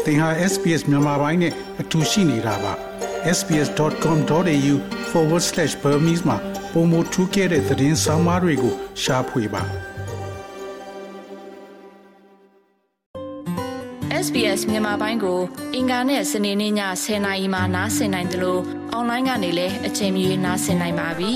သင်ဟာ SPS မြန်မာပိုင်းနဲ့အတူရှိနေတာပါ sbs.com.au/Burmese မှာပုံမထူးခဲ့တဲ့သတင်းစာမားတွေကိုရှားဖွေပါ SBS မြန်မာပိုင်းကိုအင်ကာနဲ့စနေနေ့ည10:00နာရီမှနားဆင်နိုင်တယ်လို့အွန်လိုင်းကနေလည်းအချိန်မီနားဆင်နိုင်ပါပြီ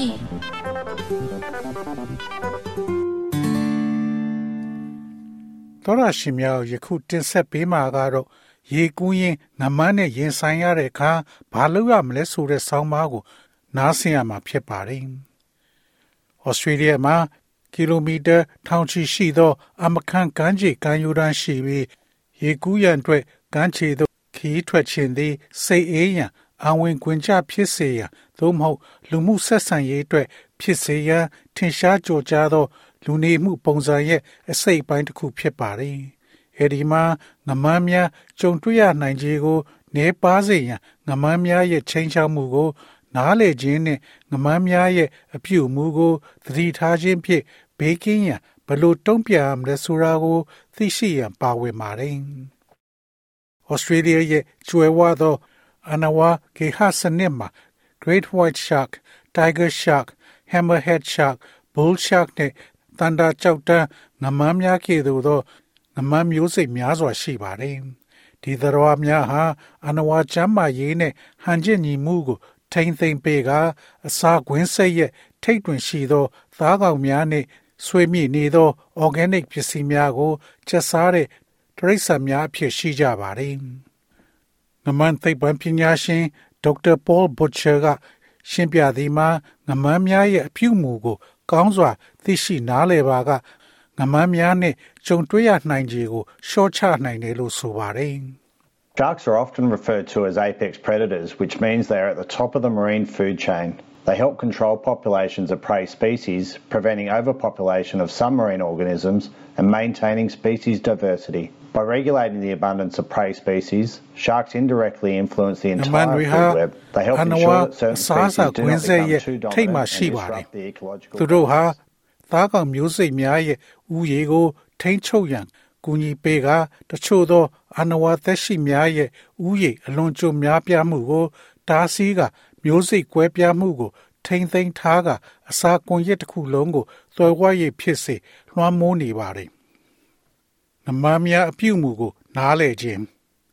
တော်ရရှိမြောက်ယခုတင်ဆက်ပေးမှာကတော့ရေကူးရင်ငမန်းနဲ့ရင်ဆိုင်ရတဲ့အခါဘာလုပ်ရမလဲဆိုတဲ့ဆောင်းပါးကိုနားဆင်ရမှာဖြစ်ပါတယ်။ Australia မှာကီလိုမီတာထောင်ချီရှိသောအမခန့်ကမ်းခြေကမ်းရိုးတန်းရှိပြီးရေကူးရန်အတွက်ကမ်းခြေသို့ခီးထွက်ခြင်းသည်စိတ်အေးရန်အဝင်ခွင်ကျဖြစ်စေရန်သို့မဟုတ်လူမှုဆက်ဆံရေးအတွက်ဖြစ်စေရန်ထင်ရှားကြော်ကြားသောလူနေမှုပုံစံရဲ့အစိတ်အပိုင်းတစ်ခုဖြစ်ပါတယ်။အဲဒီမှာငမန်းများကြုံတွေ့ရနိုင်ခြေကိုနေပါစေရန်ငမန်းများရဲ့ချိန်ချောက်မှုကိုနားလေခြင်းနဲ့ငမန်းများရဲ့အပြုအမူကိုသတိထားခြင်းဖြင့်ဘေးကင်းရန်ဘလို့တုံ့ပြန်ရမလဲဆိုတာကိုသိရှိရန်ပါဝင်ပါတယ်။ Australia ရဲ့ကျွဲဝသောအနဝါကေဟစနစ်မှာ Great White Shark, Tiger Shark, Hammerhead Shark, Bull Shark နဲ့တန်တာကြောက်တန်းငမန်းများကဲ့သို့သောငမန်းမျိုးစိတ်များစွာရှိပါတယ်။ဒီသတ္တဝါများဟာအနဝါကျမ်းမာရေးနဲ့ဟန်ချက်ညီမှုကိုထိမ့်သိမ့်ပေးကအစာကွင်းစိတ်ရဲ့ထိတ်တွင်ရှိသောသားကောင်များနဲ့ဆွေးမြေ့နေသော organic ပစ္စည်းများကိုချက်စားတဲ့တိရစ္ဆာန်များအဖြစ်ရှိကြပါတယ်။ငမန်းသိပ္ပံပညာရှင်ဒေါက်တာPaul Butcher ကရှင်းပြသည်မှာငမန်းများရဲ့အပြုအမူကိုကောင်းစွာသိရှိနားလည်ပါကငမန်းများနဲ့ကြုံတွေ့ရနိုင်ခြေကိုရှော့ချနိုင်တယ်လို့ဆိုပါတယ်။ Sharks are often referred to as apex predators, which means they are at the top of the marine food chain. They help control populations of prey species, preventing overpopulation of some marine organisms and maintaining species diversity. By regulating the abundance of prey species, sharks indirectly influence the entire food web. They help ensure that certain species do not become too dominant and disrupt the ecological balance. သားကောင်မျိုးစိတ်များရဲ့ဥယေကိုထိန်းချုပ်ရန်ကူညီပေးကတချို့သောအနဝါသက်ရှိများရဲ့ဥယေအလွန်ကြုံများပြားမှုကိုတားဆီးကမျိုးစိတ်ကွဲပြားမှုကိုထိမ့်သိမ်းထားကအစာကွန်ရက်တစ်ခုလုံးကိုသွယ်ဝရိပ်ဖြစ်စေလွှမ်းမိုးနေပါတယ်။ငမန်းများအပြုအမူကိုနားလည်ခြင်း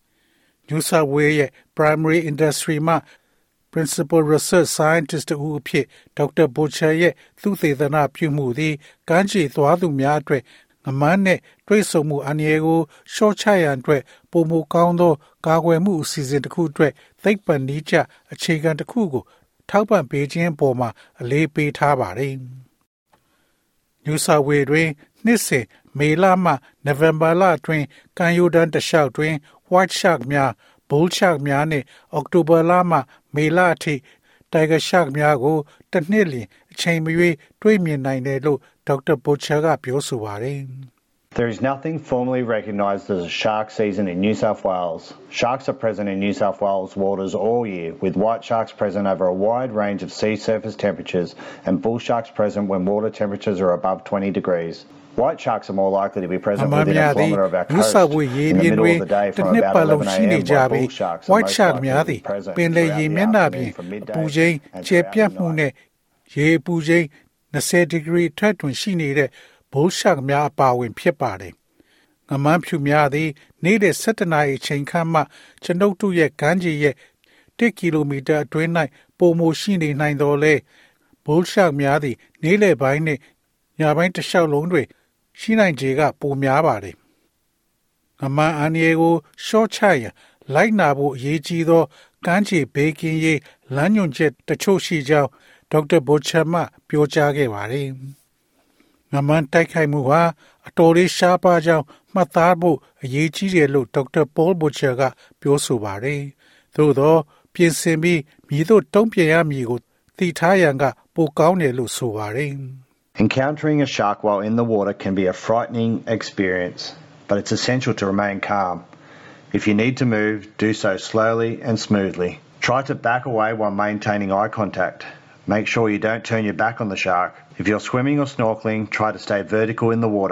New South Wales ရဲ့ Primary Industry မှာ Principal Research Scientist တူအဖြစ်ဒေါက်တာဘိုချာရဲ့သုတေသနပြုမှုသည်ကမ်းခြေသွားသူများအတွက်ငမန်းနဲ့တွေ့ဆုံမှုအန္တရာယ်ကိုရှော့ချရန်အတွက်ပုံမကောင်းသောကာကွယ်မှုအစီအစဉ်တစ်ခုအတွက်သိပ္ပံနည်းကျအခြေခံတစ်ခုကိုထောက်ပံ့ပေးခြင်းပေါ်မှာအလေးပေးထားပါတယ်။ New South Wales တွင်နှစ်စဉ်မေလမှနိုဝင်ဘာလအတွင်းကမ်းရိုးတန်းတစ်လျှောက်တွင် White Shark များ Bull Shark များနဲ့အောက်တိုဘာလမှမေလအထိ Tiger Shark များကိုတစ်နှစ်လျှင်အချိန်မရွေးတွေ့မြင်နိုင်တယ်လို့ဒေါက်တာဘိုချာကပြောဆိုပါတယ်။ There is nothing formally recognised as a shark season in New South Wales. Sharks are present in New South Wales waters all year, with white sharks present over a wide range of sea surface temperatures and bull sharks present when water temperatures are above 20 degrees. White sharks are more likely to be present within a kilometre of our coast in the middle of the day from about 11 a.m. while bull sharks are most likely to be present throughout the afternoon from midday and throughout the night. ရေပူချိန်20 ဒီဂရီထက်တွင်ရှိနေတဲ့ Bull Shark များအပါအဝင်ဖြစ်ပါတယ်။ငမန်းဖြူများသည်နေ့လယ်17နာရီအချိန်ခန့်မှကျွန်ုပ်တို့ရဲ့ကမ်းခြေရဲ့1ကီလိုမီတာအတွင်း၌ပုံမရှိနေနိုင်တော်လဲ Bull Shark များသည်နေ့လယ်ပိုင်းနှင့်ညပိုင်းတစ်လျှောက်လုံးတွင်ရှိနိုင်ခြေကပိုများပါတယ်။ငမန်းအန္တရာယ်ကိုရှော့ချရန်လိုက်နာဖို့အရေးကြီးသောကမ်းခြေဘေးကင်းရေးလမ်းညွှန်ချက်တချို့ရှိကြောင်းဒေါက်တာဘိုချာမှပြောကြားခဲ့ပါတယ်။ငမန်းတိုက်ခိုက်မှုဟာအတော်လေးရှားပါးကြောင်းမှတ်သားဖို့အရေးကြီးတယ်လို့ဒေါက်တာPaul Butcherကပြောဆိုပါတယ်။သို့သောပြင်ဆင်ပြီးမည်သို့တုံ့ပြန်ရမည်ကိုသိထားရန်ကပိုကောင်းတယ်လို့ဆိုပါတယ်။ Encountering a shark while in the water can be a frightening experience, but it's essential to remain calm. If you need to move, do so slowly and smoothly. Try to back away while maintaining eye contact. Make sure you don't turn your back on the shark. If you're swimming or snorkeling, try to stay vertical in the water.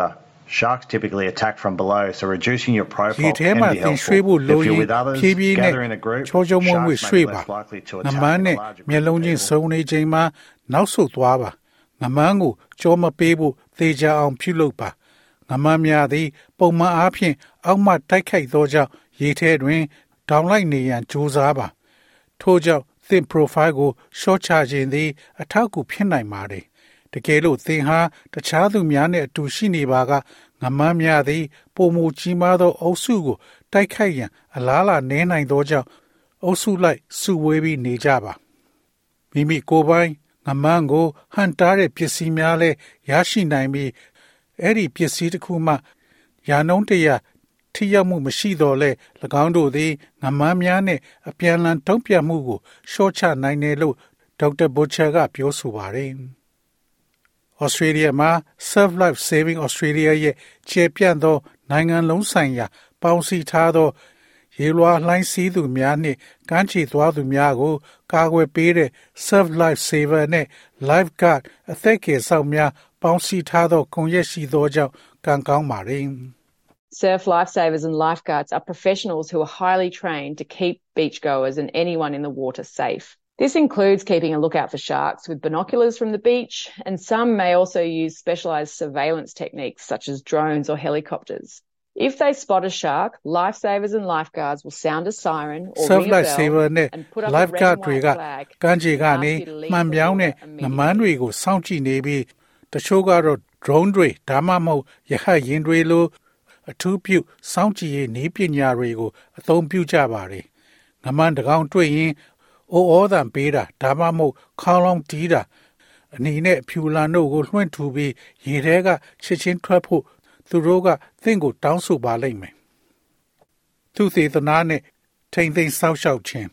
Sharks typically attack from below, so reducing your profile ရေထဲမှာ can be သင်ရွှေ့ helpful. ဖို့လို If ရ you're င် with others, ဖြည်းဖြည်းနဲ့ gather in a group, ချောချောမွေ့မွေ့ sharks ရွှေ့ may be ပါ less likely to င attack မန်း in a နဲ့ larger မျက် group လုံး of ချင်း people. စုံနေချိန်မှာနောက်ဆုတ်သွားပါငမန်းကိုကြောမပေးဖို့သေချာအောင်ပြုလုပ်ပါငမန်းများသည်ပုံမှန်အားဖြင့်အောက်မှတိုက်ခိုက်သောကြောင့်ရေထဲတွင်တောင်လိုက်နေရန်ကြိုးစားပါထို့ကြောင့်သင် profile ကိုရှော့ချခြင်းသည်အထောက်အကူဖြစ်နိုင်ပါတယ်တကယ်လို့သင်ဟာတခြားသူများနှင့်အတူရှိနေပါကငမန်းများသည်ပုံမူကြီးမားသောအုပ်စုကိုတိုက်ခိုက်ရန်အလားအလာနည်းနိုင်သောကြောင့်အုပ်စုလိုက်စုဝေးပြီးနေကြပါမိမိကိုယ်ပိုင်ငမန်းကိုဟန်တားတဲ့ပစ္စည်းများလည်းရရှိနိုင်ပြီးအဲ့ဒီပစ္စည်းတစ်ခုမှယာနှုံးတရာထိရောက်မှုမရှိတော့လဲ၎င်းတို့သည်ငမန်းများနဲ့အပြန်အလှန်တုံ့ပြန်မှုကိုရှော့ချနိုင်တယ်လို့ဒေါက်တာဘိုချာကပြောဆိုပါတယ်။ Australia မှာ Surf Life Saving Australia ရဲ့ခြေပြန့်သောနိုင်ငံလုံးဆိုင်ရာပေါင်းစည်းထားသောရေလွှာလှိုင်းစီးသူများနှင့်ကမ်းခြေသွားသူများကိုကာကွယ်ပေးတဲ့ Surf Life Saver နဲ့ Lifeguard အသက်ကယ်ဆောက်များပေါင်းစည်းထားသောကွန်ရက်ရှိသောကြောင့်ကံကောင်းပါတယ်။ Surf lifesavers and lifeguards are professionals who are highly trained to keep beachgoers and anyone in the water safe. This includes keeping a lookout for sharks with binoculars from the beach, and some may also use specialised surveillance techniques such as drones or helicopters. If they spot a shark, lifesavers and lifeguards will sound a siren or Surf ring a Life Saver bell နဲ့ and put up a red Lifeguard and တွေက white flag ကမ်းခြေကနေ and ask you to leave မှန် the ပြောင်းတဲ့ water ငမန်း immediately. တွေကိုစောင့်ကြည့်နေပြီးတချို့ကတော့ drone တွေဒါမှမဟုတ်ရဟတ်ယာဉ်တွေလိုအထူးပြုစောင့်ကြည့်ရေးနည်းပညာတွေကိုအသုံးပြုကြပါတယ်ငမန်းတကောင်တွေ့ရင်အိုးဩသံပေးတာဒါမှမဟုတ်ခေါင်းလောင်းတီးတာအနီနဲ့အဖြူလန်တို့ကိုလွှင့်ထူပြီးရေထဲကချက်ချင်းထွက်ဖို့သူတို့ကသင်ကိုတောင်းဆိုပါလိမ့်မယ်သူသေသနာနဲ့ထိမ့်သိမ်းစောက်ရှောက်ခြင်း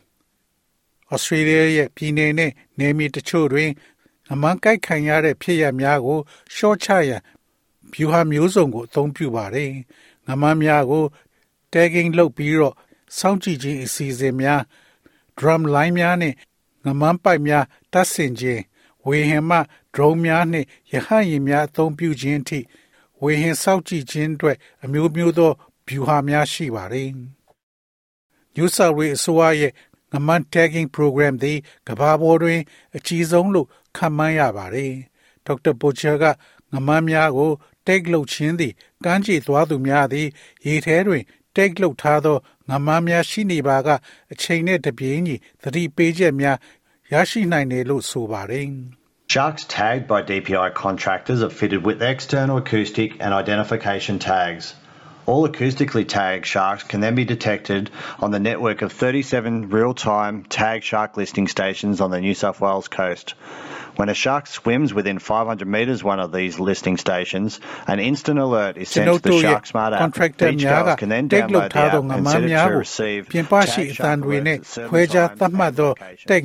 Australia ရဲ့ပြည်နယ်နဲ့နယ်မြေတချို့တွင်အမှန်ကိုက်ခံရတဲ့ဖြစ်ရပ်များကိုရှော့ချရန်ဗျူဟာမျိုးစုံကိုအသုံးပြုပါတယ်။ငမန်းများကို tagging လုပ်ပြီးတော့စောင့်ကြည့်ခြင်းအစီအစဉ်များ drum line များနဲ့ငမန်းပိုက်များတပ်ဆင်ခြင်းဝေဟင်မှ drone များနဲ့ရဟတ်ယာဉ်များအသုံးပြုခြင်းအထိဝေဟင်စောင့်ကြည့်ခြင်းအတွက်အမျိုးမျိုးသောဗျူဟာများရှိပါတယ်။ New South Wales အစိုးရရဲ့ငမန်း tagging program သည်ကမ္ဘာပေါ်တွင်အကြီးဆုံးလို့ခန့်မှန်းရပါတယ်။ဒေါက်တာဘိုချာကငမန်းများကို tag လုပ်ခြင်းသည်ကမ်းခြေသွားသူများသည်ရေထဲတွင် tag လုပ်ထားသောငမန်းများရှိနေပါကအချိန်နဲ့တပြေးညီသတိပေးချက်များရရှိနိုင်တယ်လို့ဆိုပါတယ်။ Sharks tagged by DPI contractors are fitted with external acoustic and identification tags. All acoustically tagged sharks can then be detected on the network of 37 real-time tag shark listing stations on the New South Wales coast. When a shark swims within 500 metres one of these listing stations, an instant alert is sent to the Shark Smart app. Beachgoers can then download the app and set it to receive tag shark alerts at certain times and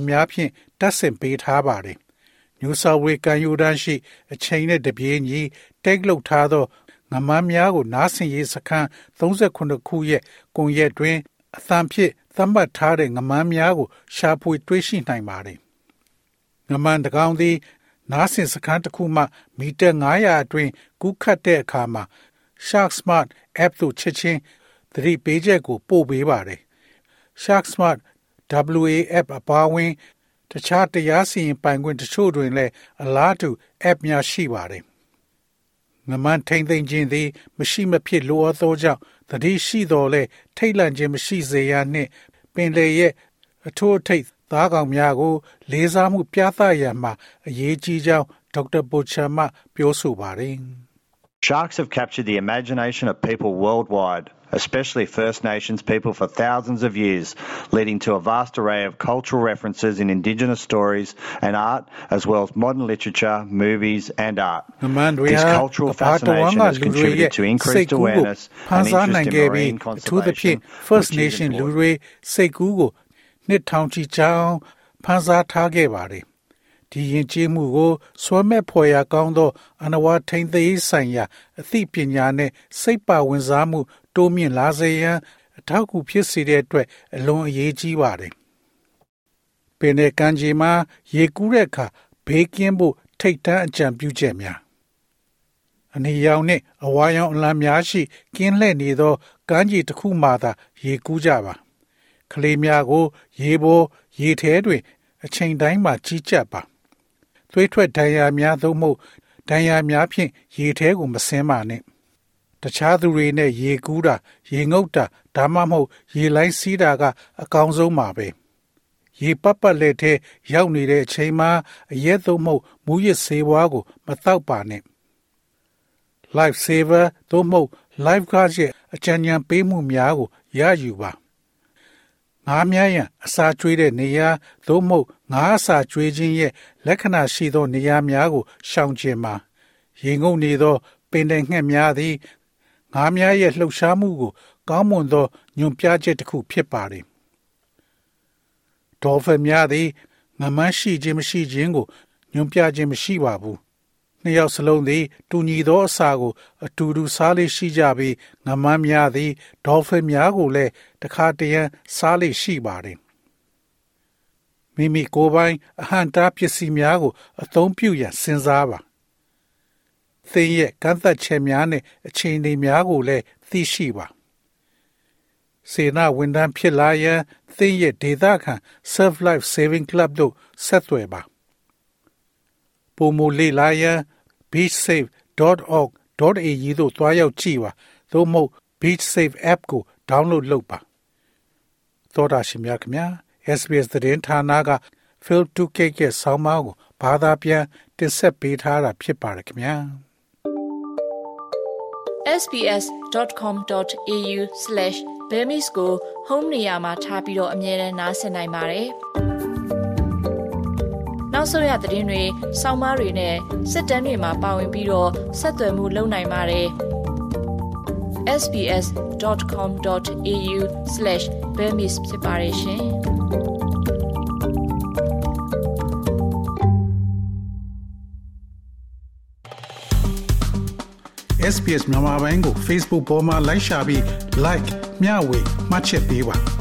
locations. New South Wales ကံယူတန်းရှိအချိန်နဲ့တပြေးညီ tag လုပ်ထားသောငမန်းများကိုနားဆင်ရေးစခန်း39ခုရဲ့ကွန်ရက်တွင်အသံဖြင့်သတ်မှတ်ထားတဲ့ငမန်းများကိုရှာဖွေတွေ့ရှိနိုင်ပါတယ်။ငမန်းတကောင်သည်နားဆင်စခန်းတစ်ခုမှမီတာ900အတွင်းကူးခတ်တဲ့အခါမှာ Shark Smart app သို့ချက်ချင်းသတိပေးချက်ကိုပို့ပေးပါတယ်။ Shark Smart WA app အပါအဝင်တခြားတရားစီရင်ပိုင်ခွင့်တချို့တွင်လည်းအလားတူ app များရှိပါတယ်ငမန်းထိမ့်သိမ့်ခြင်းသည်မရှိမဖြစ်လိုအပ်သောကြောင့်သတိရှိတော်လဲထိတ်လန့်ခြင်းမရှိစေရနှင့်ပင်လေရဲ့အထိုးအထိပ်သားကောင်များကိုလေးစားမှုပြသရန်မှာအရေးကြီးကြောင်းဒေါက်တာဘိုချာမှပြောဆိုပါတယ် Sharks have captured the imagination of people worldwide, especially First Nations people for thousands of years, leading to a vast array of cultural references in Indigenous stories and art, as well as modern literature, movies and art. This cultural fascination has contributed to increased awareness and interest in marine conservation, First Nation လူတွေစိတ်ကူးကိုနှစ်ထောင်ချီကြာအောင်ဖန်ဆားထားခဲ့ပါတယ်ဒီယဉ်ကျေးမှုကိုဆွဲမဲ့ဖွယ်ရာကောင်းသောအနဝထိန်သိမ်းဆိုင်ရာအသိပညာနဲ့စိတ်ပါဝင်စားမှုတိုးမြင့်လာစေရန်အထောက်အကူဖြစ်စေတဲ့အတွက်အလွန်အရေးကြီးပါတယ်။ပင်တဲ့ကံကြီးမှာရေကူးတဲ့အခါဘေးကင်းဖို့ထိတ်တန့်အကြံပြုချက်များအနေရောင်နှင့်အဝါရောင်အလံများရှိကင်းလှည့်နေသောကမ်းခြေတစ်ခုမှသာရေကူးကြပါကလေးများကိုရေပေါ်ရေထဲတွင်အချိန်တိုင်းမှာကြီးကြပ်ပါသွေးထွက်ဒဏ်ရာများသို့မဟုတ်ဒဏ်ရာများဖြင့်ရေထဲကိုမဆင်းပါနဲ့တခြားသူတွေနဲ့ရေကူးတာရေငုတ်တာဒါမှမဟုတ်ရေလိုင်းစီးတာကအကောင်းဆုံးပါပဲရေပတ်လက်ထဲရောက်နေတဲ့အချိန်မှာအရက်သို့မဟုတ်မူးယစ်ဆေးဝါးကိုမတောက်ပါနဲ့ Life Saver သို့မဟုတ် Lifeguard ရဲ့အကြံဉာဏ်ပေးမှုများကိုရယူပါငါးများရန်အစာကျွေးတဲ့နေရာသို့မဟုတ်ငါးအစာကျွေးခြင်းရဲ့လက္ခဏာရှိသောနေရာများကိုရှောင်ကျဉ်ပါရေငုပ်နေသောပင်တဲ့ငှက်များသည်ငါးများရဲ့လှုပ်ရှားမှုကိုကောင်းမွန်သောညွန်ပြချက်တစ်ခုဖြစ်ပါတယ်ဒေါ်ဖင်များသည်ငမန်းရှိခြင်းမရှိခြင်းကိုညွန်ပြခြင်းမရှိပါဘူးနှစ်ယောက်စလုံးသည်တူညီသောအစာကိုအတူတူစားလေးရှိကြပြီးငမန်းများသည်ဒေါ်ဖင်များကိုလည်းတခါတရံစားလေးရှိပါတယ်မိမိကိုယ်ပိုင်အဟံတားပစ္စည်းများကိုအသုံးပြုရန်စဉ်းစားပါသင်ရဲ့ကန့်သက်ချက်များနဲ့အခြေအနေများကိုလည်းသိရှိပါစေနာဝန်ထမ်းဖြစ်လာရန်သင်ရဲ့ဒေသခံ Surf Life Saving Club တို့ဆက်သွယ်ပါပိုမိုလေ့လာရန် beachsafe.org.au သို့သွားရောက်ကြည့်ပါသို့မဟုတ် Beach Safe App ကို download လုပ်ပါသောတာရှင်များခင်ဗျာ SBS သတင်းဌာနက Phil Tukek ရဲ့ဆောင်းပါးကိုဘာသာပြန်တင်ဆက်ပေးထားတာဖြစ်ပါတယ်ခင်ဗျာ sbs.com.au/bemis ကို home နေရာမှာထားပြီးတော့အမြဲတမ်းနှာစင်နိုင်ပါတယ်။နောက်ဆုံးရသတင်းတွေ၊ဆောင်းပါးတွေနဲ့စစ်တမ်းတွေမှာပါဝင်ပြီးတော့ဆက်သွယ်မှုလုပ်နိုင်ပါတယ်။ sbs.com.au/bemis ဖြစ်ပါတယ်ရှင်။ SBS မြန်မာပိုင်းကို Facebook ပေါ်မှာ like ရှာပြီး like မျှဝေမှတ်ချက်ပေးပါ